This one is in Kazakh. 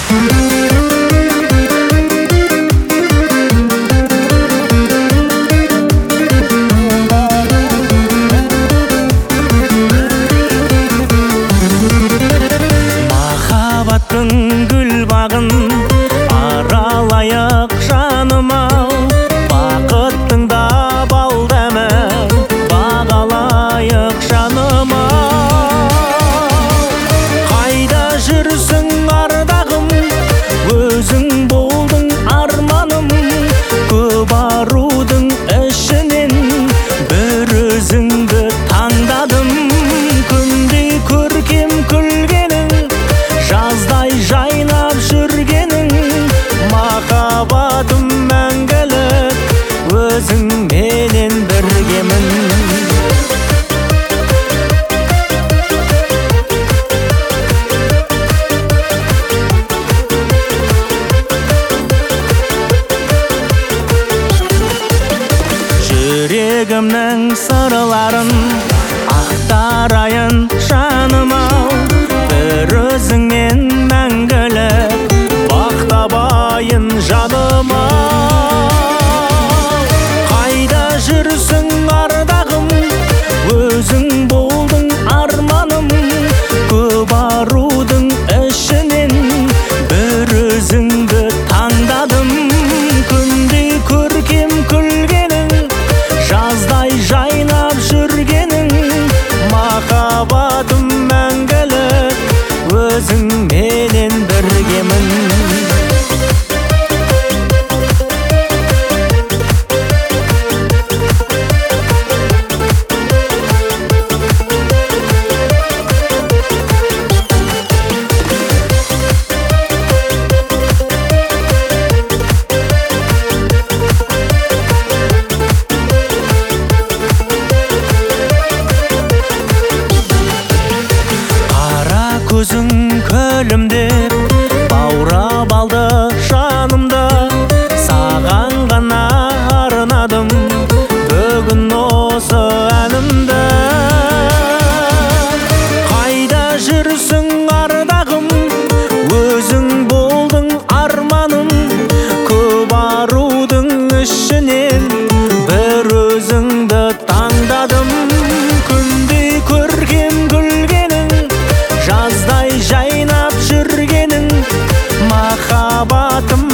Махаббаттың гүл бағын аралайық жаным-ау, бақыттың да бал дәмін бағалайық жаным-ау. Қайда жүрсің ардағым, өзің болдың арманым, көп арудың ішінен бір өзіңді таңдадым. Күндей көркем күлгенің, жаздай жайнап жүргенің, махаббатым мәңгілік, өзіңменен біргемін. Жүрегімнің сырларын ақтарайын жаным-ау, бір өзіңмен мәңгілік бақ табайын жаным-ау. Қайда жүрсің ардағым, өзің болдың арманым, көп арудың ішінен бір өзіңді таңдадым. Күндей көркем күлгенің, жаздай жайнап жүргенің, махаббатым мәңгілік, өзіңменен біргемін. Көзің күлімдеп баурап алды жанымды, саған ғана арнадым бүгін осы әнімді. Қайда жүрсің ардағым, өзің болдың арманым, көп арудың ішінен бір өзіңді таңдадым. Күндей көркем күлгенің, жаздай жайнап жүргенің, махаббатым